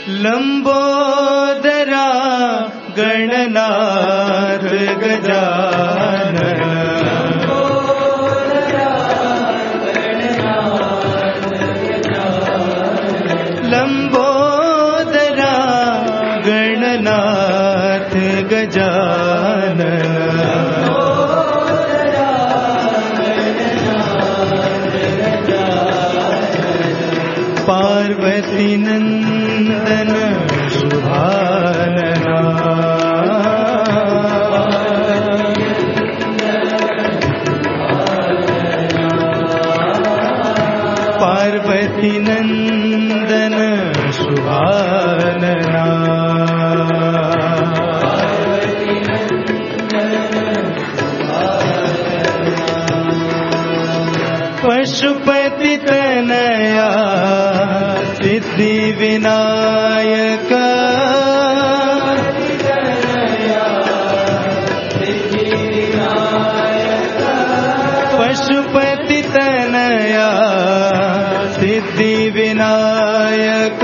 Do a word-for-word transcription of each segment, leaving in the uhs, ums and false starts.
लंबोदरा गणनाथ गजानन लंबोदरा गणनाथ गजानन पार्वती नंदन शुभानना पार्वती नंदन शुभानना पशुपति तनया सिद्धि विनायक पशुपति तनया सिद्धि विनायक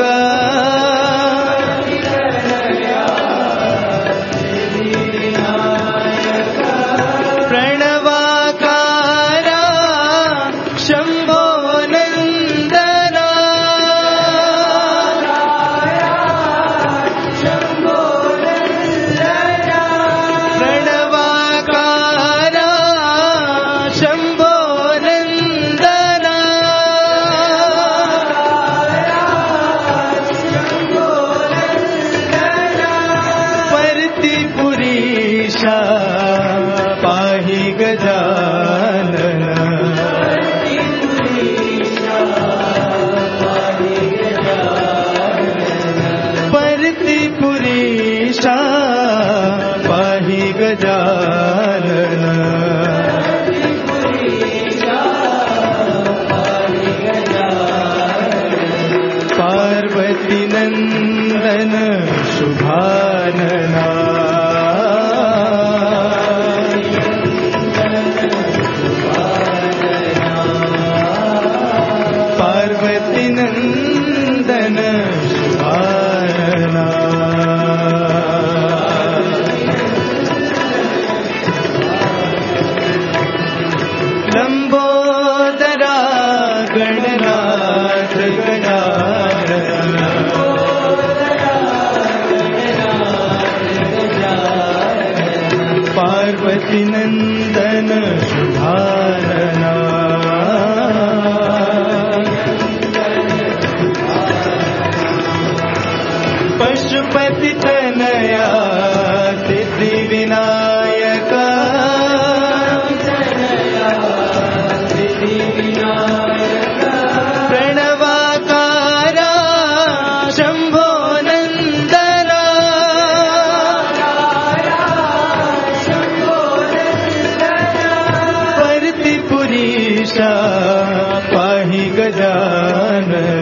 प्रणवाकारा शंभो नंदना प्रणवाकारा शंभो नंदना परतिपुरीशा पाहि गजानन परतिपुरीशा पाहि गजानन पार्वती नंदन शुभानना पार्वती नंदन शुभानना लंबोदरा गणनाथ गजानन पार्वती नंदन शुभानना पशुपति तनया सिद्धि विनायक प्रणवाकारा शंभो नंदना परतिपुरीशा पाहि गजानन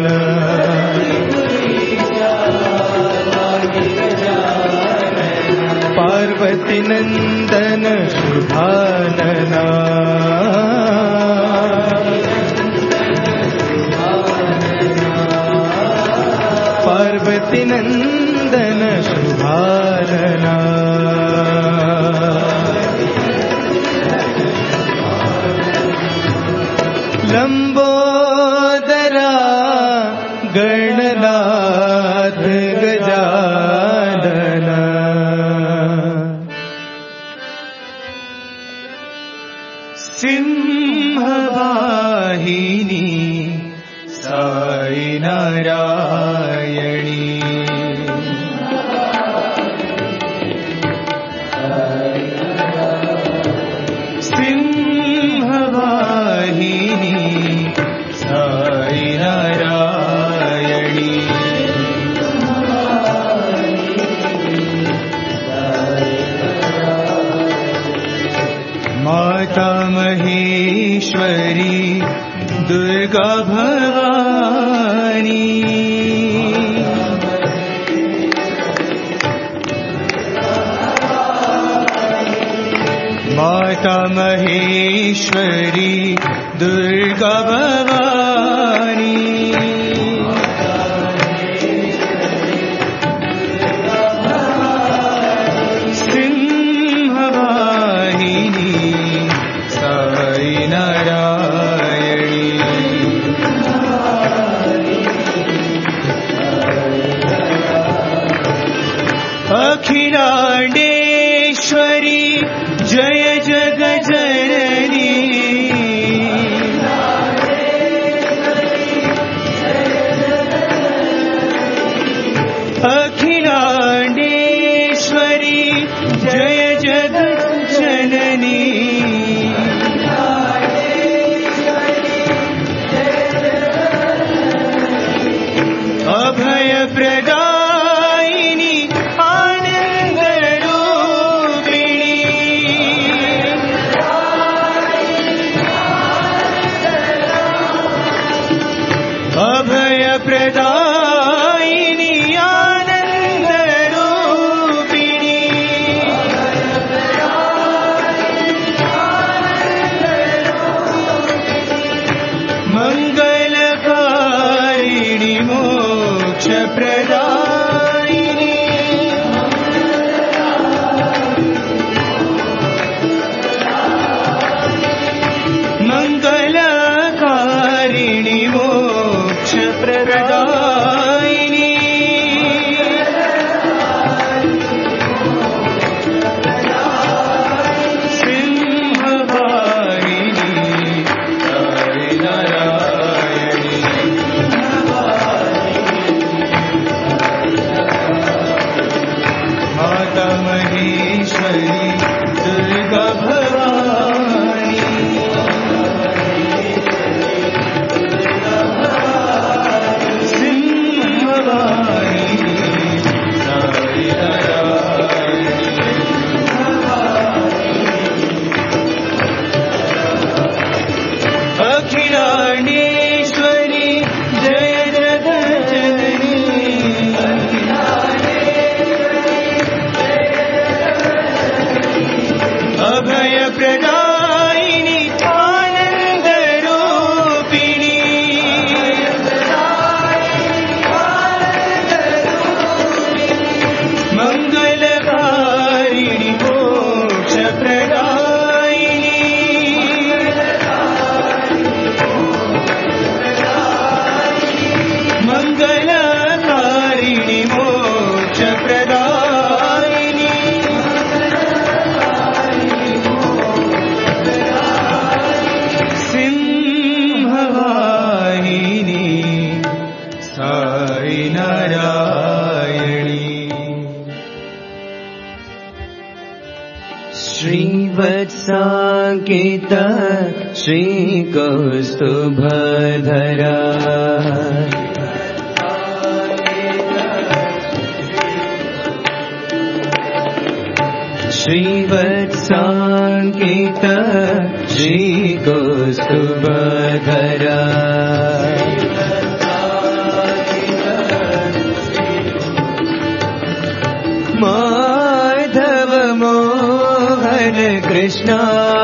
पार्वती नंदन शुभानना पार्वती नंदन शुभानना लंबोदरा गणनाथ गजानन सिंहवाहिनी साई नारायणी सिंहवाहिनी साई नारायणी माता महेश्वरी दुर्गा भवानी माता महेश्वरी दुर्गा भवानी अखिलाण्डेश्वरी जय जगज्जननी अखिलाण्डेश्वरी जय जगज्जननी अभय प्रदायिनी आनंद रूपिणी अभय प्रदायिनी आनंद रूपिणी मंगलकारिणी मोक्ष प्रदायिनी मंगलकारिणी मोक्ष प्रदायिनी सिंहवाहिनी हरि नारायणी माता महेश्वरी दुर्गा भवानी सिंहवाहिनी हरि नारायणी अखिलाण्डेश्वरी जय जगज्जननी अभय प्रदायिनी आनंद रूपिणी मंगलकारिणी मोक्ष प्रदायिनी मंगलकारिणी मोक्ष प्रदायिनी सिंहवाहिनी साई नारायणी श्रीवत्साङ्कित श्रीकौस्तुभधरा श्रीवत्साङ्कित श्रीकौस्तुभधरा माधव मोहन कृष्ण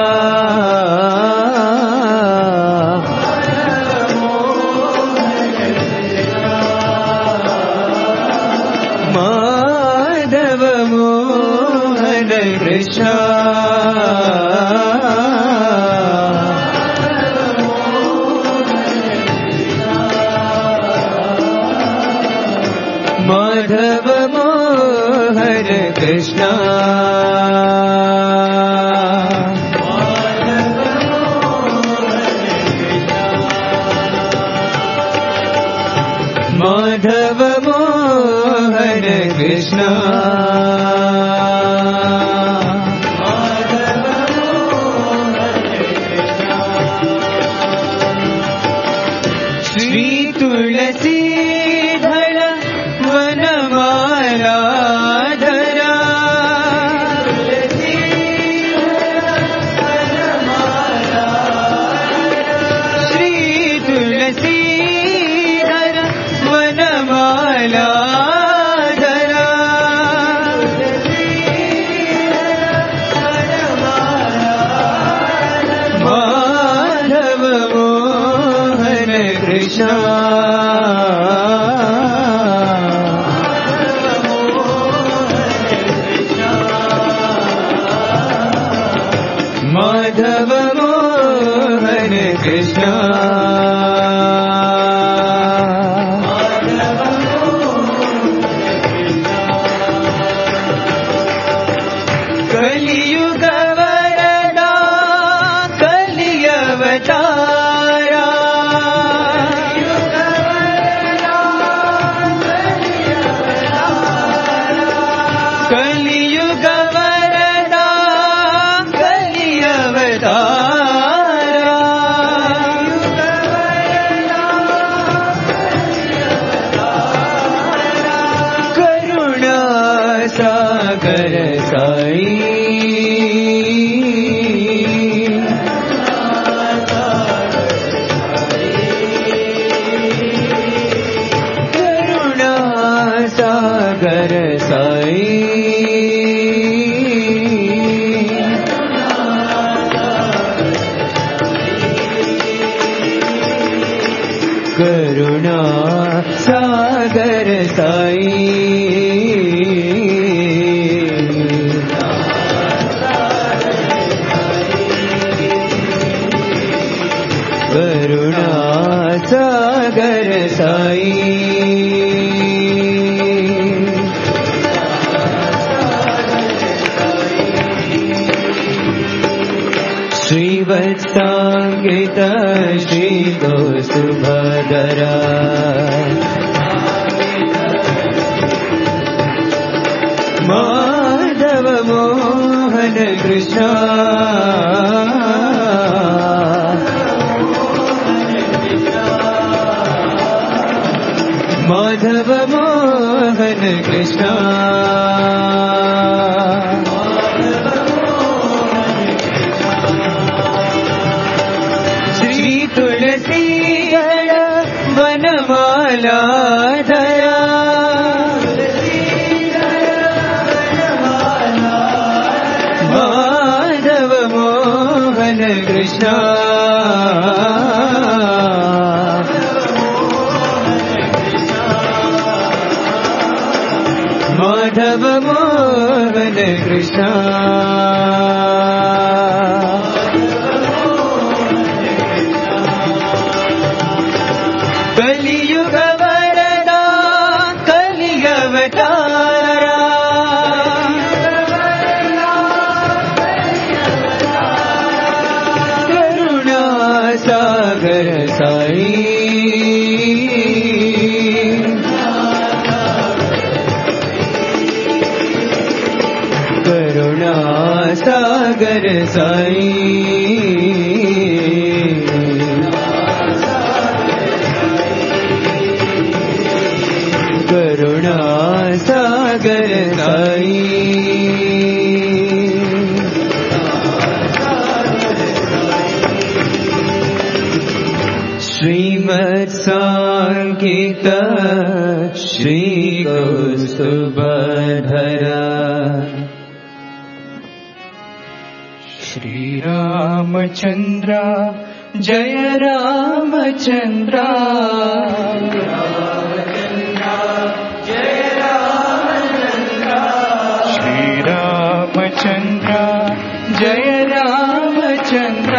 माधव मोहन कृष्ण माधव मोहन कृष्ण माधव मोहन कृष्ण श्री तुलसीधर वनमाला धरा श्री तुलसीधर वनमाला धरा माधव मोहन कृष्ण माधव मोहन कृष्ण सागर साई करुणा सागर साई करुणा सागर साई करुणा सागर साई श्रीवत्साङ्गित श्री सुभद्रा माधव मोहन कृष्ण माधव मोहन कृष्ण श्री तुलसी वनमाला धरा माधव मोहन कृष्ण माधव मोहन कृष्ण कलियुग वरदा कलिअवतारा करुणा सागर साई करुणा सागर साई करुणा सागर साई श्रीमत्साङ्कित श्री सुभद्रा श्री रामचंद्र जय रामचंद्र श्री रामचंद्र जय रामचंद्र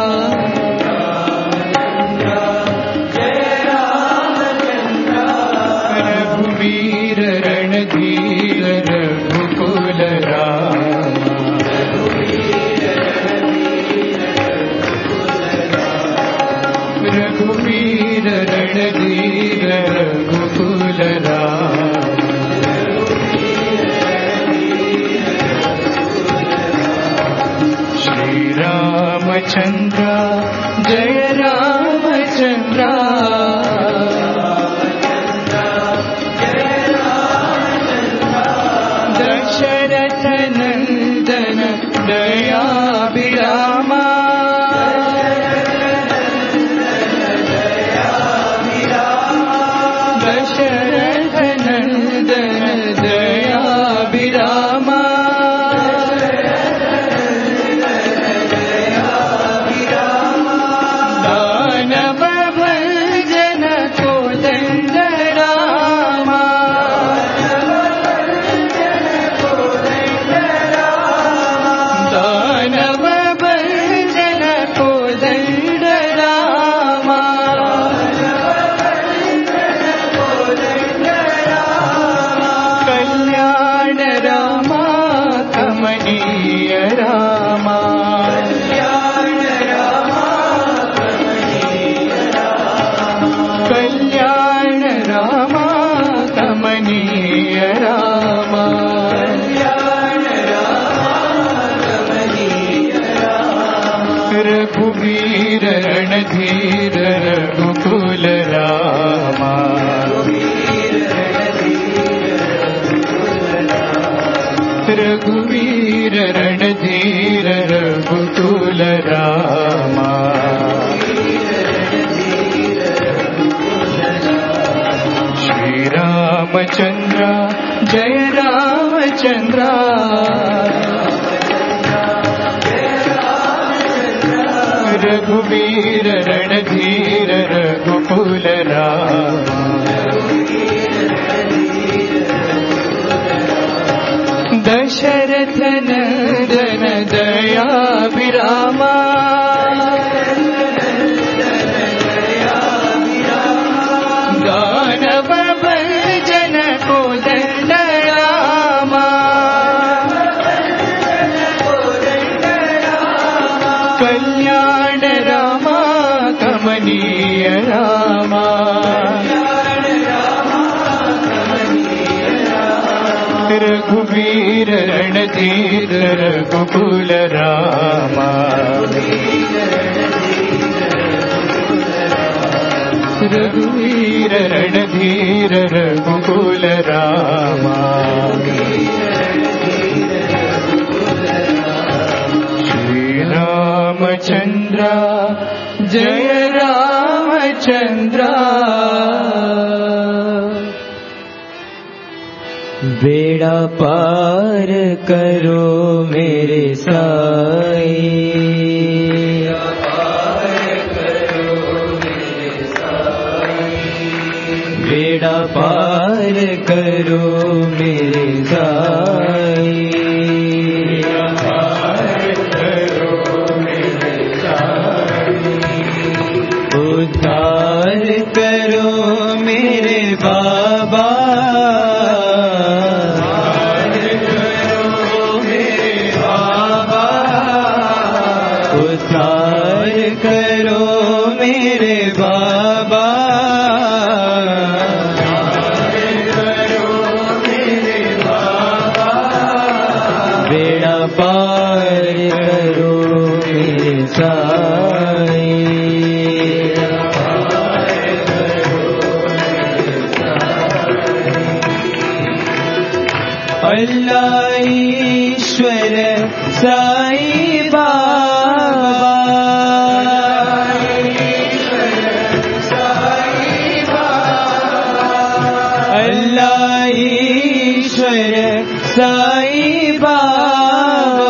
रघुवीर रणधीर रघुकुल राम रघुवीर रणधीर रघुकुल राम श्री रामचंद्र जय रामचंद्र दशरथ नंदन दयाभिरामा दशरथ नंदन दयाभिरामा रघुवीर रणधीर रघुकुल रामा श्री रामचंद्र जय रामचंद्र रघुवीर रणधीर रघुकुल रामा दशरथ नंदन दयाभिरामा दानव भंजन कोदंड रामा कल्याण रामा कमनीय रामा रघुवीर रणधीर रघुकुल रामा रघुवीर रणधीर रघुकुल रामा श्री रामचंद्र जय रामचंद्र बेड़ा पार करो मेरे साईं बेड़ा पार करो मेरे साईं उद्धार करो मेरे बाबा उद्धार करो मेरे बाबा बेड़ा पार करो मेरे साईं अल्लाह ईश्वर साईं बाबा अल्लाह ईश्वर साईं बाबा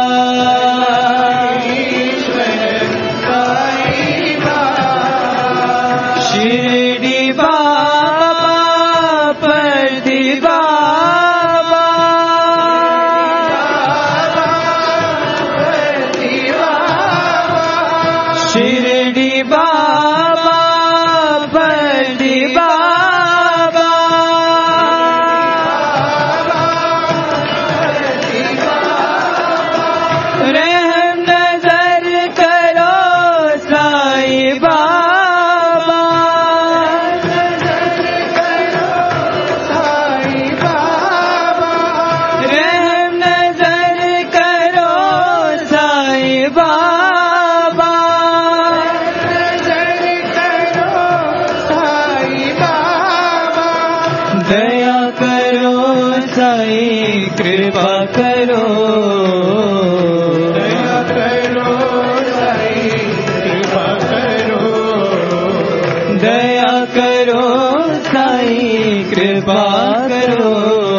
शिरडी बाबा परदी बाबा शिरडी बाबा परदी बाबा रहम नजर करो साईं बाबा रहम नजर करो साईं बाबा दया करो साईं कृपा करो दया करो साईं कृपा करो दया करो साईं कृपा करो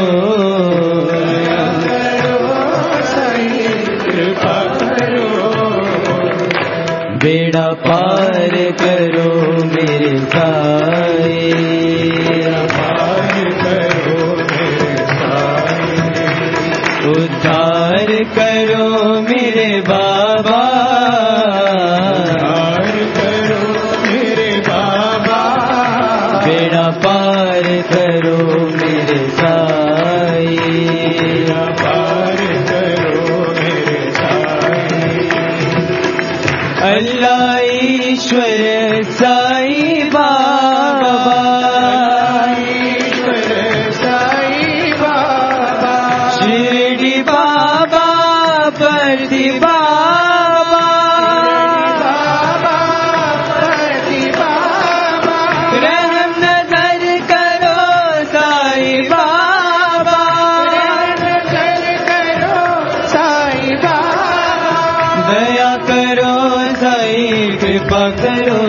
दया करो साईं कृपा करो बेड़ा पार करो मेरे साईं उद्धार करो मेरे बाबा उद्धार करो मेरे बाबा बेड़ा पार करो मेरे साईं बेड़ा पार करो मेरे साईं अल्लाह ईश्वर साईं बाबा शिरडी बाबा परदी बाबा कृपा करो,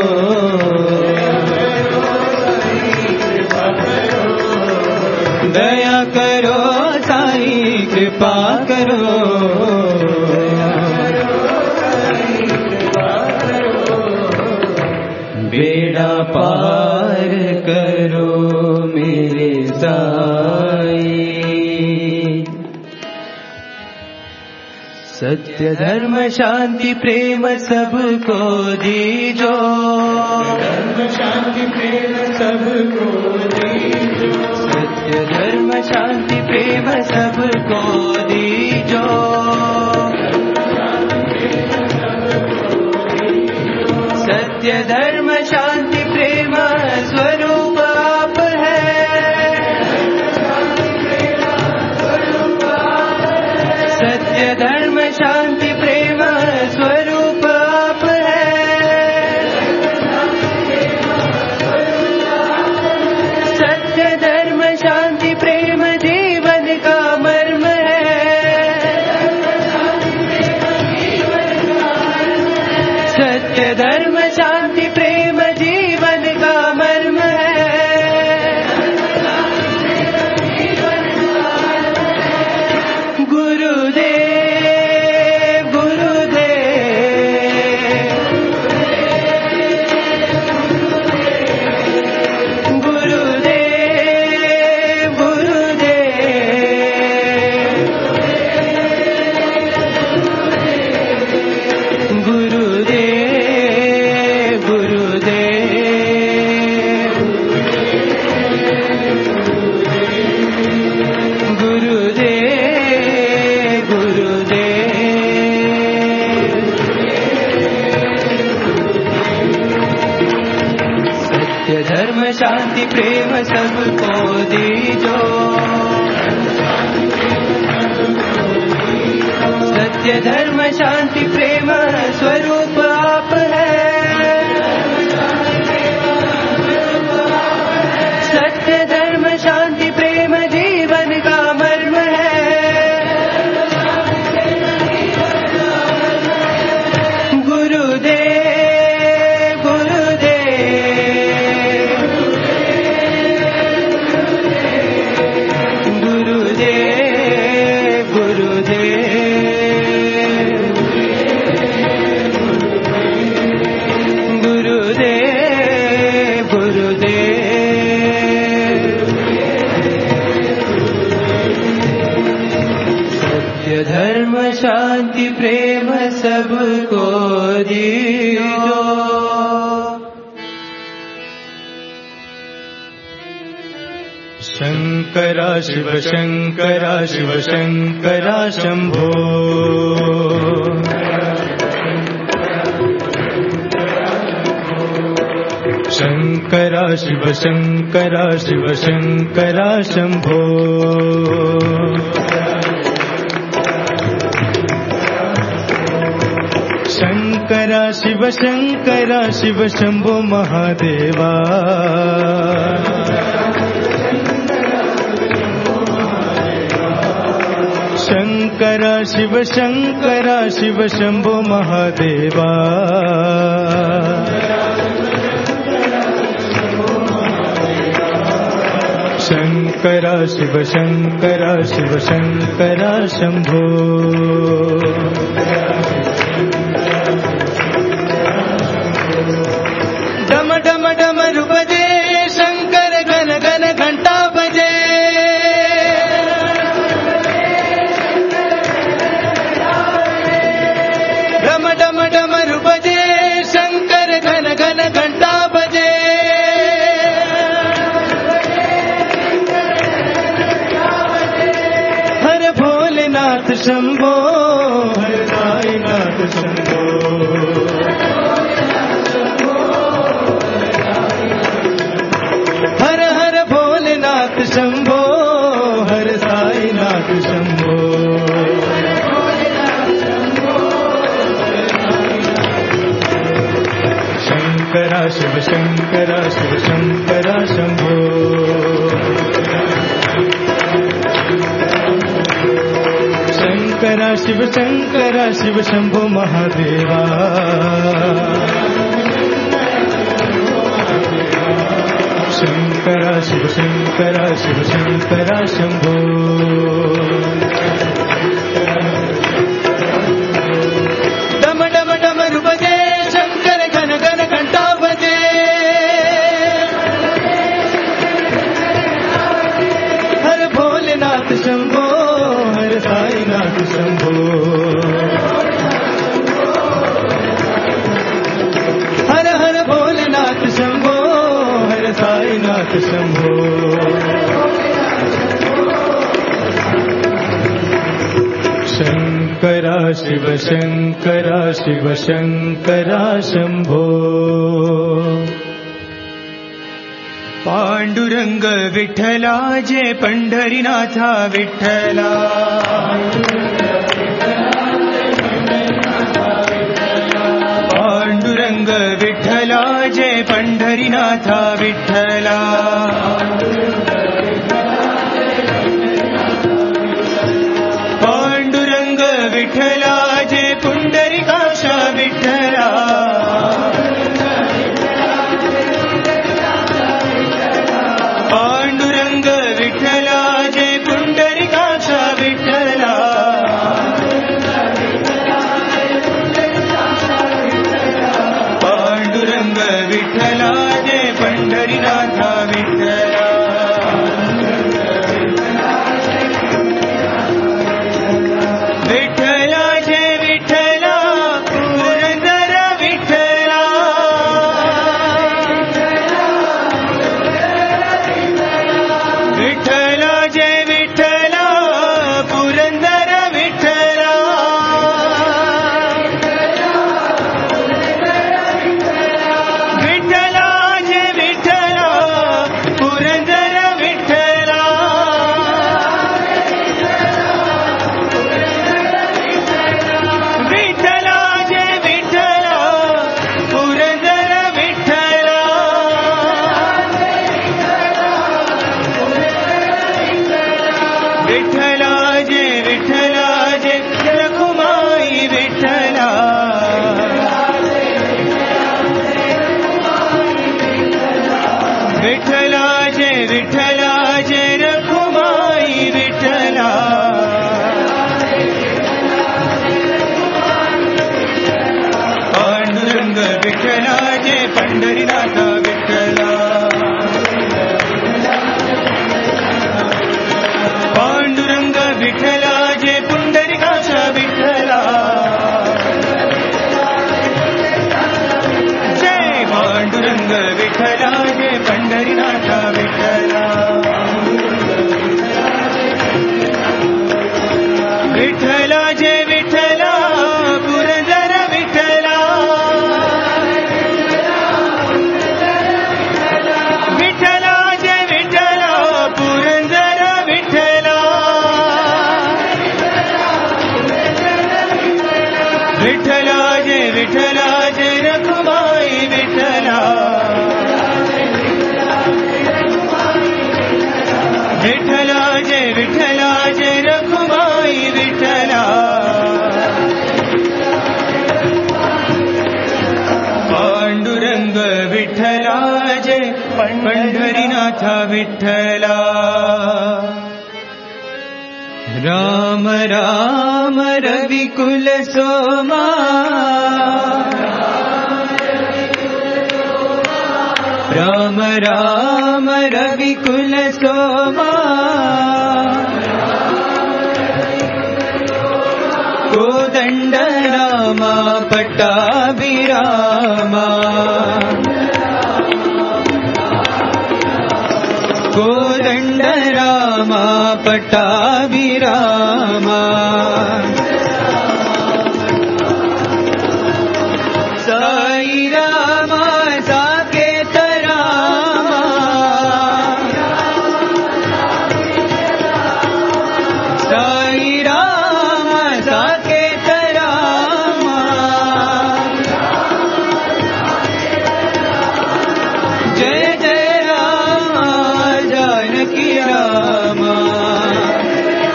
दया करो साईं कृपा करो, बेड़ा पार करो मेरे साईं। सत्य धर्म शांति प्रेम सबको दीजो, धर्म शांति प्रेम सबको दीजो, सत्य धर्म शांति प्रेम सबको दीजो, सत्य धर्म शांति प्रेम स्वरूप आप है, सत्य धर्म शांति प्रेम स्वरूप आप है, सत्य धर्म शांति प्रेम जीवन का मर्म है, सत्य धर्म शांति प्रेम जीवन का मर्म है, गुरुदेव धर्म शांति प्रेम सबको दीजो, सत्य धर्म शांति प्रेम स्वरूप आप है, सत्य धर्म शांति प्रेम जीवन का मर्म है, गुरुदेव धर्म शांति प्रेम सबको दीजो। शंकरा शिव शंकरा शिव शंकरा शंभो, शंकरा शिव शंकरा शिव शंकरा शंभो, शंकरा शिव शंकरा शिव शंभो महादेवा, शंकरा शिव शंकरा शिव शंभो महादेवा, शंकरा शिव शंकरा शिव शंकरा शंभो, डम डम डमरू बजे शंकर घन घन घंटा बजे, डम डम डमरू बजे शंकर घन घन घंटा बजे, हर भोलेनाथ शंभो, हर साईनाथ शंभो, हर हर भोलेनाथ शंभो, हर साईनाथ शंभो, शंकरा शिव शंकरा शिव शंकरा शंभो, शंकरा शिव शंकरा शिव शंभो महादेवा, शंकरा शिव शंकरा शिव शंकरा शंभो डम डम डमरू बजे शंकर घन घन घंटा बजे हर भोलेनाथ शंभो हर साईनाथ शंभो हर हर भोलेनाथ शंभो हर साईनाथ शंभो शंकरा शिव शंकरा शिव शंकरा शंभो पांडुरंग विठ्ठला जय पंढरीनाथा विठ्ठला पांडुरंग विठ्ठला जय पंढरीनाथा विठ्ठला पांडुरंग विठ्ठला जय पुंडरीकाक्षा विठ्ठला पांडुरंग विठ्ठला जय पुंडरीकाक्षा विठ्ठला पांडुरंग विठ्ठला जय पंढरीनाथा विठ्ठला विठ्ठला जय विठ्ठला पुरंदर विठ्ठला विठ्ठला जय विठ्ठला पुरंदर विठ्ठला विठ्ठला जय विठ्ठला पुरंदर विठ्ठला विठ्ठला जय विठ्ठला पुरंदर विठ्ठला विठ्ठला जय विठ्ठला जय रखुमाई विठ्ठला विठ्ठला जय विठ्ठला जय रखुमाई विठ्ठला पांडुरंग विठ्ठला जय पंढरीनाथ विठ्ठला पांडुरंग विठ्ठला जय पुंडरीकाक्षा विठ्ठला जय पांडुरंग विठ्ठला जय पंढरीनाथ विठ्ठला विठ्ठला जय विठ्ठला पुरंदर विठ्ठला विठ्ठला जय विठ्ठला पुरंदर विठ्ठला विठ्ठला जय विठ्ठला जय रखुमाई विठ्ठला विठ्ठला जय विठ्ठला जय रखुमाई विठ्ठला पांडुरंग विठ्ठला जय पंढरीनाथ विठ्ठला राम राम रविकुल सोमा राम राम रविकुल सोमा कोदंड रामा पट्टाभिरामा कोदंड रामा पट्टाभिरामा साई रामा साकेत रामा साई रामा साकेत रामा जय जय रामा जानकी रामा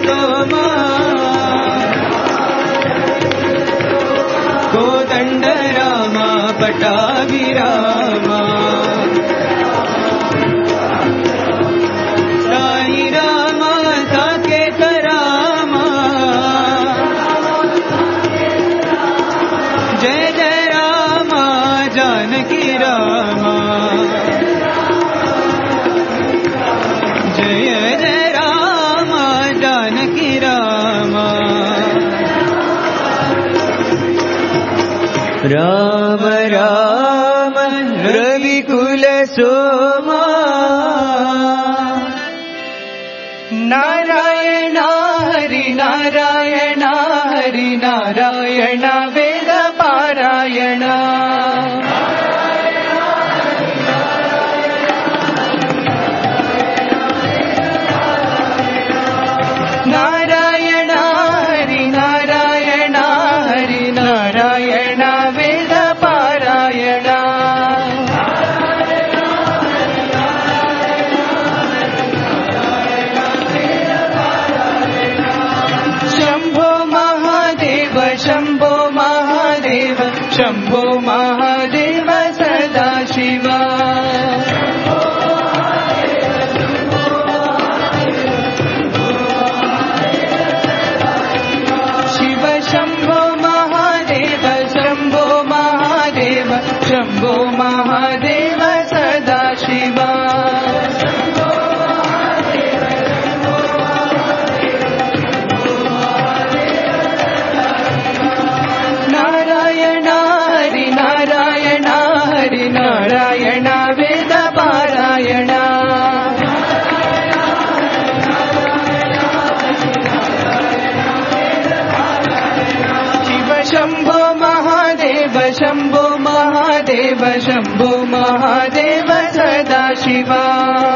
सोमा कोदंड रामा पटाभि रामा साई रामा साकेत रामा जय जय रामा जानकी रामा जय जय रामा जानकी रामा राम राम रविकुल सोमा नारायण हरि नारायण हरि नारायण वेद पारायण नारायण हरि नारायण हरि नारायण वेद पारायण शंभो महादेव शंभो महादेव शंभो महादेव सदा शिवा शिव शंभो महादेव शंभो महादेव शंभो महादेव सदा शिवा नारायण हरि नारायण हरि नारायण वेद पारायण शिव शंभो महादेव शंभो महादेव शंभो महादेव सदा शिवा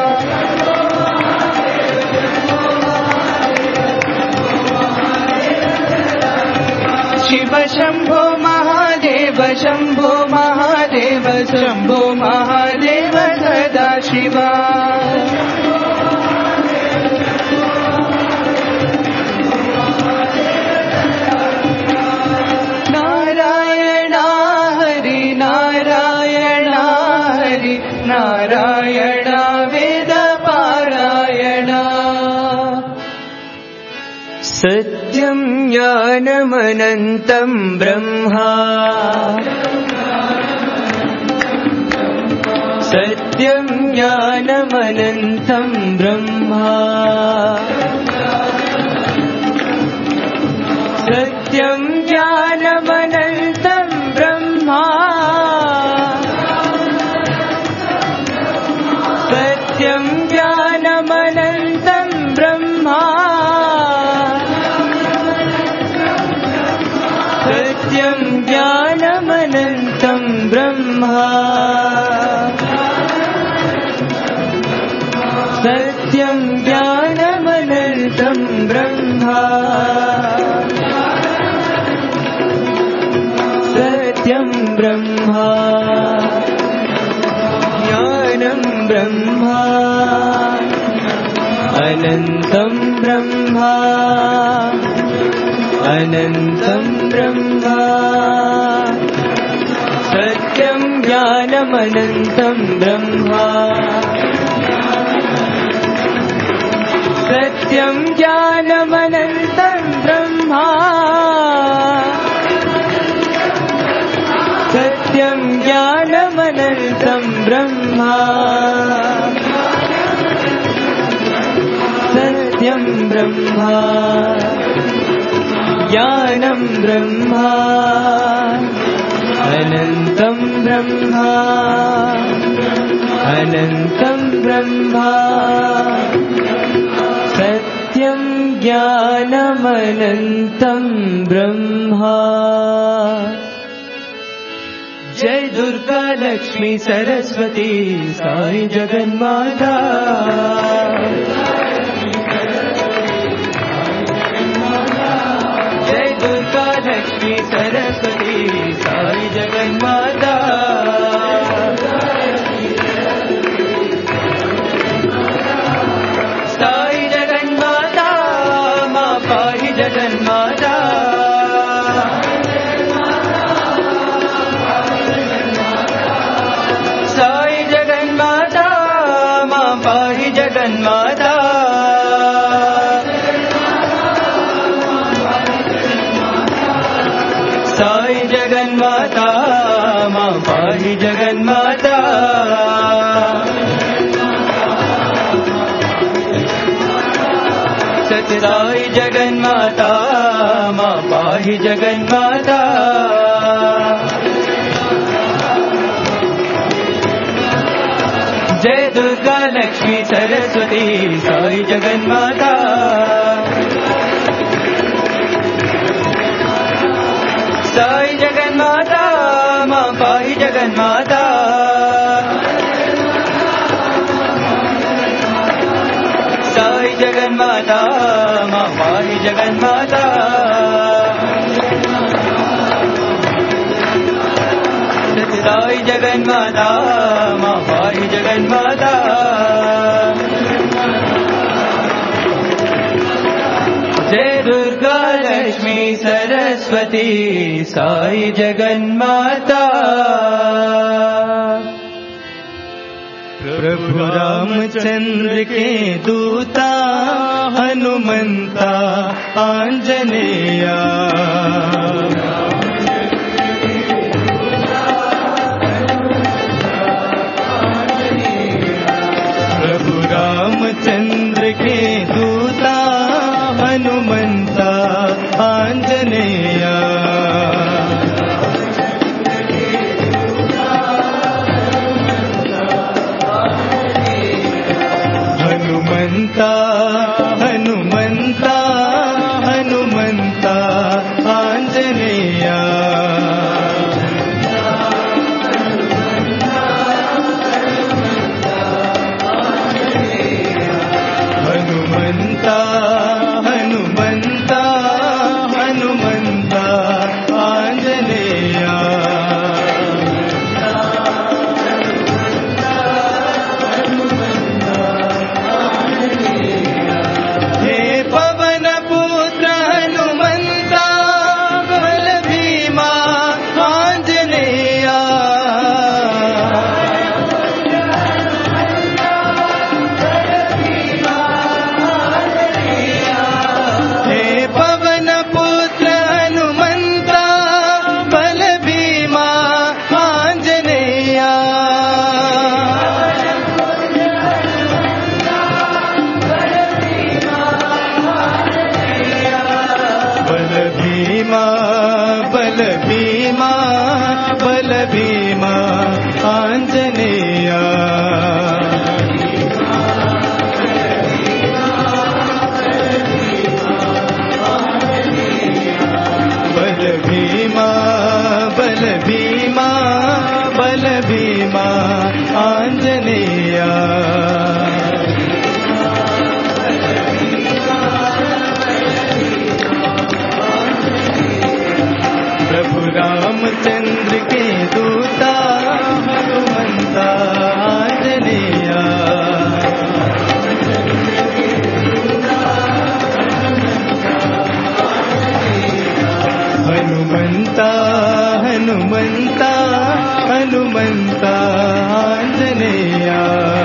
शिव शंभो महादेव शंभो महादेव शंभो महादेव सदा शिवा नारायण हरि नारायण हरि नारायण वेद पारायण सत्यं ज्ञानमनन्तं ब्रह्मा सत्यं ज्ञानमनन्तं ब्रह्मा सत्यं ज्ञानमनन्तं ब्रह्मा सत्यं ज्ञानमनन्तं ब्रह्मा सत्यं ज्ञानमनन्तं ब्रह्मा सत्यं ज्ञानमनन्तं ब्रह्मा सत्यं ब्रह्मा ज्ञानं ब्रह्मा अनन्तं ब्रह्मा अनन्तं ब्रह्मा सत्यं ज्ञानमनन्तं ब्रह्मा सत्यं ज्ञानमनन्तं ब्रह्मा सत्यं ज्ञानमनन्तं ब्रह्मा सत्यं ब्रह्मा ज्ञानं ब्रह्मा अनन्तं ब्रह्मा अनन्तं ब्रह्मा सत्यं ज्ञानमनन्तं ब्रह्मा जय दुर्गा लक्ष्मी सरस्वती साई जगन्माता जय दुर्गा लक्ष्मी सरस्वती साई जगन्माता साई जगन्माता जगन्माता साई जगन्माता मां पाहि जगन्माता साई जगन्माता मां पाहि जगन्माता सत्य साई जगन्माता मां पाहि जगन्माता जय दुर्गा लक्ष्मी सरस्वती साई जगन्माता साई जगन्माता मां पाहि जगन्माता साई जगन्माता मां पाहि जगन्माता साई जगन्माता मां पाहि जगन्माता जय दुर्गा लक्ष्मी सरस्वती साई जगन्माता प्रभु रामचंद्र के दूता हनुमंता आंजनेया प्रभु रामचंद्र के दूता हनुमंता आंजनेया हनुमंता हनुमंता हनुमंता आंजनेया हनुमंता हनुमंता हनुमंता आंजनेया हे पवन पुत्र हनुमंता बल भीमा आंजनेया हे पवन पुत्र हनुमंता बल भीमा आंजनेया बल भीमा बल भीमा बल भीमा आंजनेया बल भीमा बल भीमा बल भीमा आंजनेया प्रभु रामचंद्र के दूता हनुमंता आंजनेया हनुमंता हनुमंता हनुमंता आंजनेया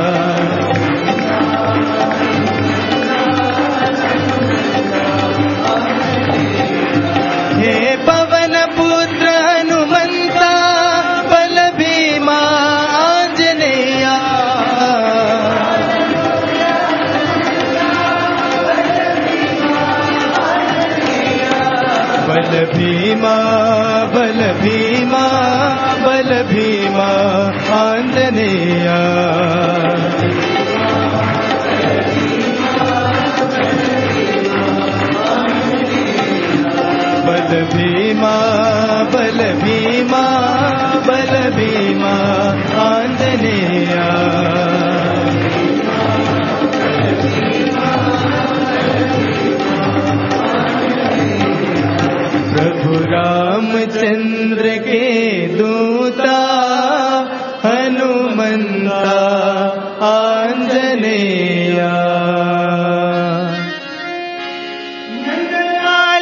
हे पवन पुत्र हनुमंता बल भीमा आंजनेया बल भीमा बल भीमा बल भीमा आंजनेया बल भीमा बल भीमा बल भीमा आंजनेया प्रभु रामचंद्र के दूता हनुमंता आंजनेया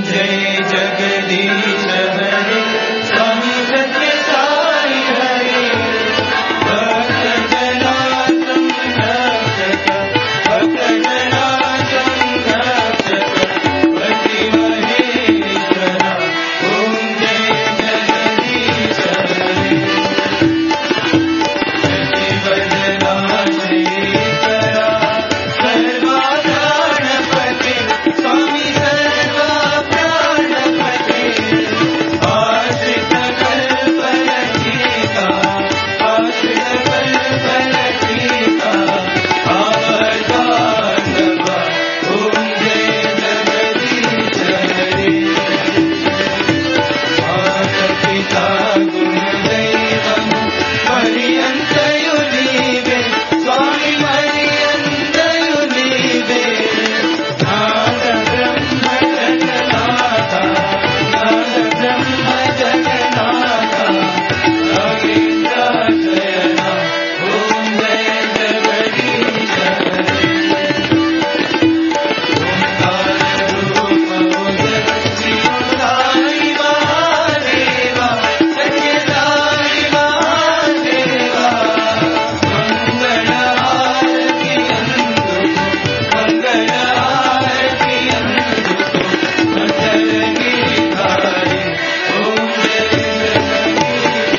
जय जगदीश हरे स्वामी सत्य साई हरे भक्त जना संरक्षक भक्त जना संरक्षक पति महेश्वरा ओम जय जगदीश हरे भजना श्रीकरा सर्वा प्राणपते स्वामी सर्वा प्राणपते आश्रित कल्पलतिका आश्रित कल्पलतिका आवतारवा ओम जय जगदीश हरे माता गुरुदैवं पर्यन्तयो नीवे स्वामी पर्यन्तयो नीवे नाद ब्रह्म जगन्नाथ नाद ब्रह्म जगन्नाथ नागेन्द्राशयना ओम जय जगदीश हरे ओंकार रूप उदर शिव साई महादेवा सत्य साई महादेवा मंगल आरती अंदुको मंगल आरती अंदुको मंगल गिरिधारी ओम जय जगदीश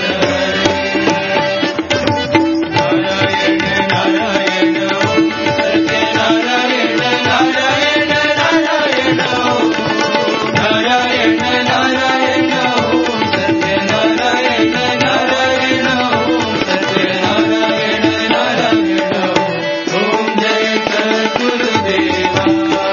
हरे नारायण नारायण ओम सत्य नारायण नारायण नारायण ओम नारायण नारायण ओम सत्य नारायण नारायण ओम सत्य नारायण नारायण ओम जय सद्गुरुदेवा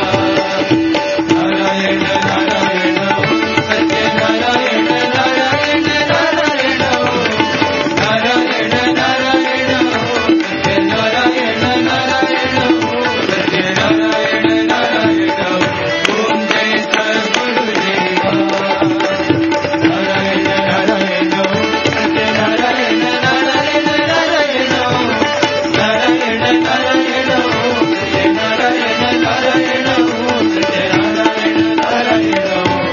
नारायण नारायण ओम सत्य नारायण नारायण नारायण ओम नारायण नारायण ओम सत्य नारायण नारायण ओम सत्य नारायण नारायण ओम जय सद्गुरुदेवा नारायण नारायण ओम सत्य नारायण नारायण नारायण ओम नारायण नारायण ओम सत्य नारायण नारायण ओम सत्य नारायण नारायण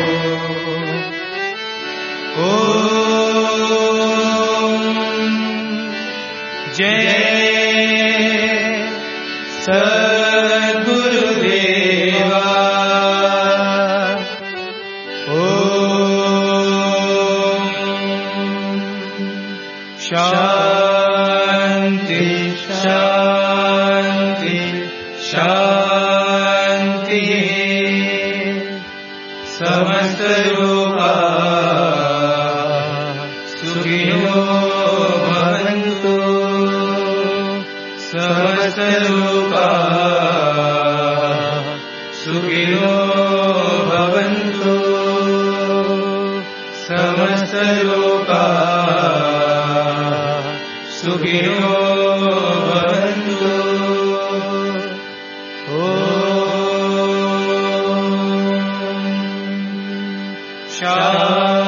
ओम जय सद्गुरुदेवा ओम शांति शांति शांति समस्त लोका सुखिनो भवन्तु समस्त लोका सुखिनो भवन्तु समस्त लोका सुखिनो भवन्तु ओम शांति